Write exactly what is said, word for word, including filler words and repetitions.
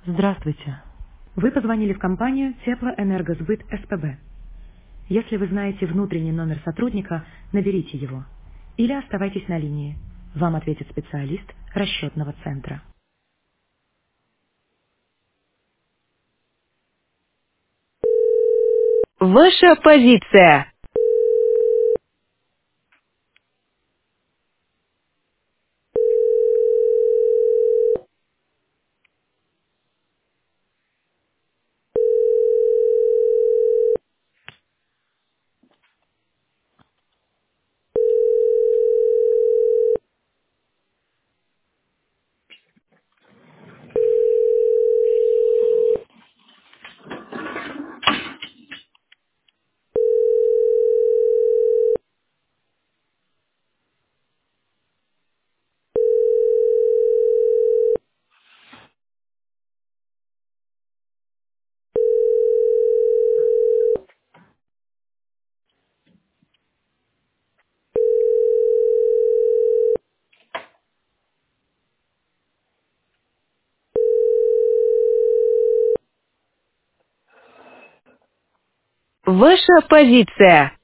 Здравствуйте. Вы позвонили в компанию Теплоэнергосбыт СПБ. Если вы знаете внутренний номер сотрудника, наберите его. Или оставайтесь на линии. Вам ответит специалист расчетного центра. Ваша позиция. Ваша позиция.